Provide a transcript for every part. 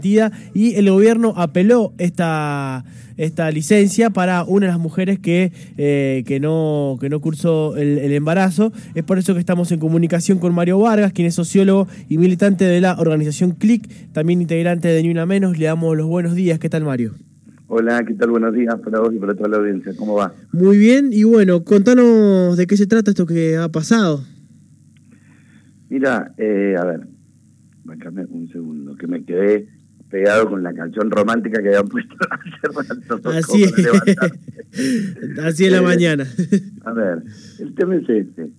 Y el gobierno apeló esta licencia para una de las mujeres que no cursó el embarazo. Es por eso que estamos en comunicación con Mario Vargas, quien es sociólogo y militante de la organización CLIC, también integrante de Ni Una Menos. Le damos los buenos días. ¿Qué tal, Mario? Hola, ¿qué tal? Buenos días para vos y para toda la audiencia. ¿Cómo va? Muy bien, y bueno, contanos de qué se trata esto que ha pasado. Mira, a ver, bájame un segundo, que me quedé pegado con la canción romántica que habían puesto hace rato. Así es, así es la mañana. A ver, el tema es este.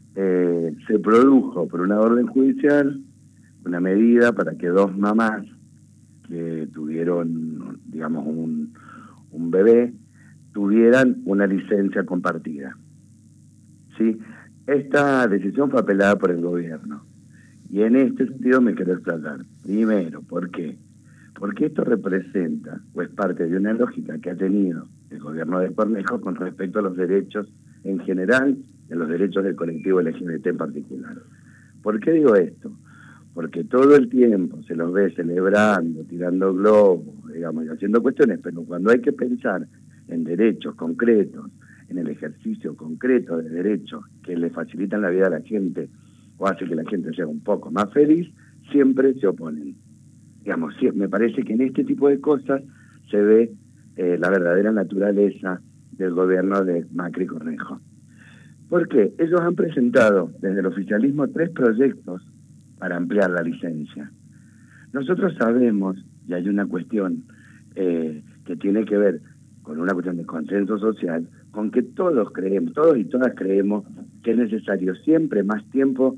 Se produjo por una orden judicial una medida para que dos mamás que tuvieron, digamos, un bebé, tuvieran una licencia compartida. ¿Sí? Esta decisión fue apelada por el gobierno. Y en este sentido me quiero explotar. Primero, ¿por qué? Porque esto representa, o es parte de una lógica que ha tenido el gobierno de Cornejo con respecto a los derechos en general y a los derechos del colectivo LGBT en particular. ¿Por qué digo esto? Porque todo el tiempo se los ve celebrando, tirando globos, digamos, y haciendo cuestiones, pero cuando hay que pensar en derechos concretos, en el ejercicio concreto de derechos que le facilitan la vida a la gente o hace que la gente sea un poco más feliz, siempre se oponen. Digamos, sí, me parece que en este tipo de cosas se ve la verdadera naturaleza del gobierno de Macri Cornejo. ¿Por qué? Ellos han presentado desde el oficialismo 3 proyectos para ampliar la licencia. Nosotros sabemos, y hay una cuestión que tiene que ver con una cuestión de consenso social, con que todos creemos, todos y todas creemos que es necesario siempre más tiempo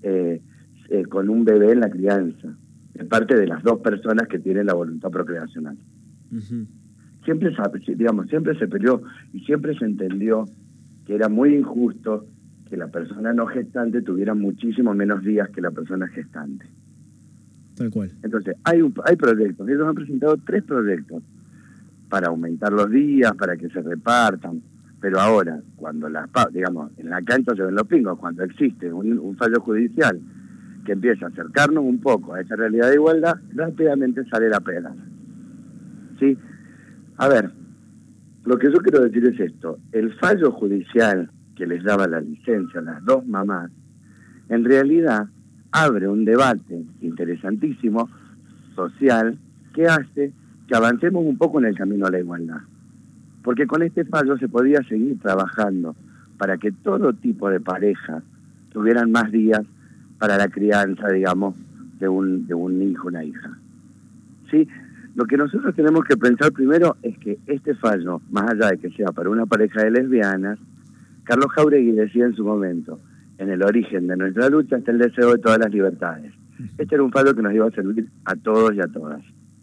con un bebé en la crianza, de parte de las dos personas que tienen la voluntad procreacional. Uh-huh. Siempre se peleó y siempre se entendió que era muy injusto que la persona no gestante tuviera muchísimo menos días que la persona gestante. Tal cual. Entonces, hay proyectos, ellos han presentado 3 proyectos para aumentar los días, para que se repartan, pero ahora, cuando digamos, en la cancha se ven los pingos, cuando existe un fallo judicial que empieza a acercarnos un poco a esa realidad de igualdad, rápidamente sale la pela. ¿Sí? A ver, lo que yo quiero decir es esto, el fallo judicial que les daba la licencia a las dos mamás, en realidad abre un debate interesantísimo, social, que hace que avancemos un poco en el camino a la igualdad. Porque con este fallo se podía seguir trabajando para que todo tipo de pareja tuvieran más días para la crianza, digamos, de un hijo, una hija. ¿Sí? Lo que nosotros tenemos que pensar primero es que este fallo, más allá de que sea para una pareja de lesbianas, Carlos Jáuregui decía en su momento, en el origen de nuestra lucha está el deseo de todas las libertades. Este era un fallo que nos iba a servir a todos y a todas.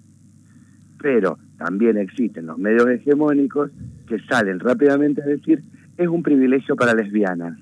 Pero también existen los medios hegemónicos que salen rápidamente a decir, es un privilegio para lesbianas.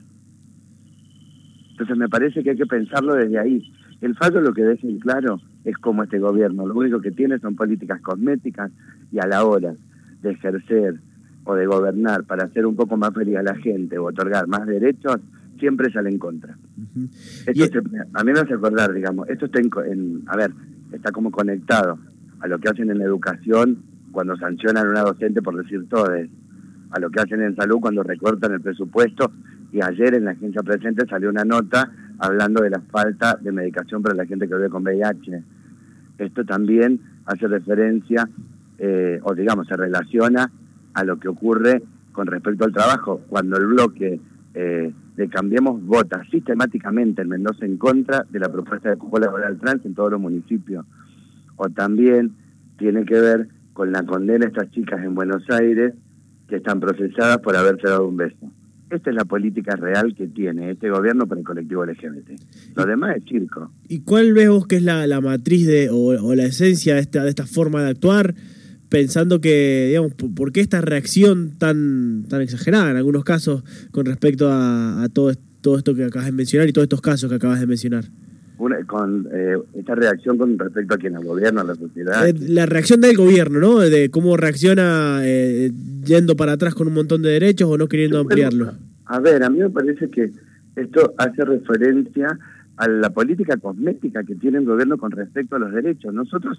Entonces me parece que hay que pensarlo desde ahí. El fallo lo que deja en claro es cómo este gobierno lo único que tiene son políticas cosméticas y a la hora de ejercer o de gobernar para hacer un poco más feliz a la gente o otorgar más derechos, siempre sale en contra. Uh-huh. A mí me hace acordar, digamos, esto está está como conectado a lo que hacen en la educación cuando sancionan a una docente por decir todes, a lo que hacen en salud cuando recortan el presupuesto, y ayer en la agencia presente salió una nota hablando de la falta de medicación para la gente que vive con VIH. Esto también hace referencia, o digamos, se relaciona a lo que ocurre con respecto al trabajo, cuando el bloque de Cambiemos vota sistemáticamente en Mendoza en contra de la propuesta de cupo laboral trans en todos los municipios. O también tiene que ver con la condena a estas chicas en Buenos Aires que están procesadas por haberse dado un beso. Esta es la política real que tiene este gobierno para el colectivo LGBT. Lo demás es circo. ¿Y cuál ves vos que es la matriz o la esencia de esta forma de actuar? Pensando que, digamos, ¿por qué esta reacción tan exagerada en algunos casos con respecto a todo esto que acabas de mencionar y todos estos casos que acabas de mencionar? Esta reacción con respecto a quién, al gobierno, a la sociedad. La reacción del gobierno, ¿no? De cómo reacciona yendo para atrás con un montón de derechos o no queriendo ampliarlo. A ver, a mí me parece que esto hace referencia a la política cosmética que tiene el gobierno con respecto a los derechos. Nosotros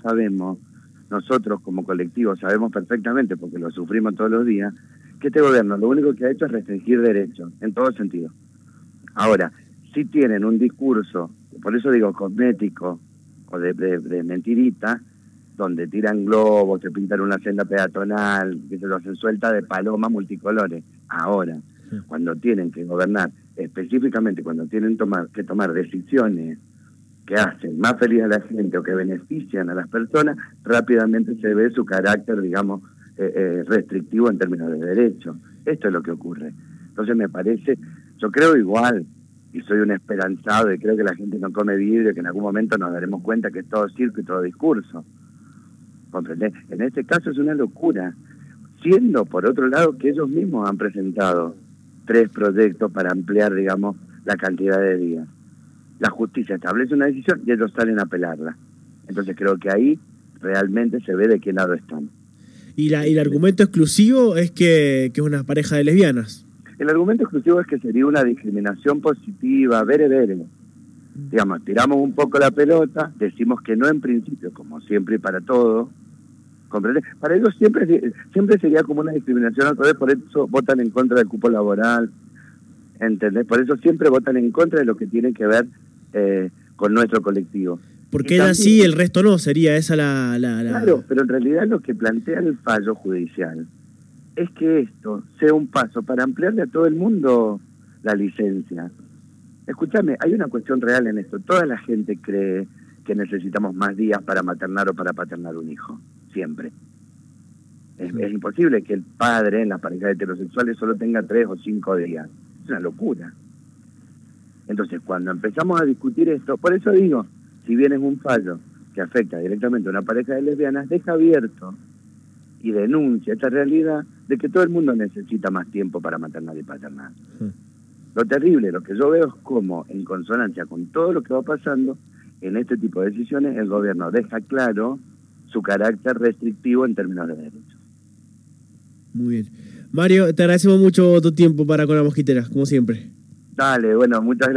como colectivo sabemos perfectamente, porque lo sufrimos todos los días, que este gobierno lo único que ha hecho es restringir derechos, en todo sentido. Ahora, si tienen un discurso, por eso digo cosmético, o de mentirita, donde tiran globos, te pintan una senda peatonal, que se lo hacen suelta de paloma multicolores. Ahora, cuando tienen que gobernar, específicamente cuando tienen que tomar decisiones que hacen más feliz a la gente o que benefician a las personas, rápidamente se ve su carácter, digamos, restrictivo en términos de derechos. Esto es lo que ocurre. Entonces me parece, yo creo igual, y soy un esperanzado y creo que la gente no come vidrio, que en algún momento nos daremos cuenta que es todo circo y todo discurso. ¿Comprendés? En este caso es una locura, siendo por otro lado que ellos mismos han presentado 3 proyectos para ampliar, digamos, la cantidad de días. La justicia establece una decisión y ellos salen a apelarla. Entonces creo que ahí realmente se ve de qué lado están. Y el argumento exclusivo es que es una pareja de lesbianas. El argumento exclusivo es que sería una discriminación positiva, vere. Digamos, tiramos un poco la pelota, decimos que no en principio, como siempre y para todo. ¿Comprendés? Para ellos siempre sería como una discriminación al revés, por eso votan en contra del cupo laboral, ¿entendés? Por eso siempre votan en contra de lo que tiene que ver con nuestro colectivo. Porque ella sí, el resto no, sería esa la... Claro, pero en realidad lo que plantea el fallo judicial es que esto sea un paso para ampliarle a todo el mundo la licencia. Escúchame, hay una cuestión real en esto. Toda la gente cree que necesitamos más días para maternar o para paternar un hijo. Siempre. Es imposible que el padre en las parejas heterosexuales solo tenga 3 o 5 días. Es una locura. Entonces, cuando empezamos a discutir esto, por eso digo, si bien es un fallo que afecta directamente a una pareja de lesbianas, deja abierto y denuncia esta realidad de que todo el mundo necesita más tiempo para maternar y paternar. Lo terrible, lo que yo veo es cómo, en consonancia con todo lo que va pasando, en este tipo de decisiones, el gobierno deja claro su carácter restrictivo en términos de derechos. Muy bien. Mario, te agradecemos mucho tu tiempo para Con la Mosquitera, como siempre. Dale, bueno, muchas gracias.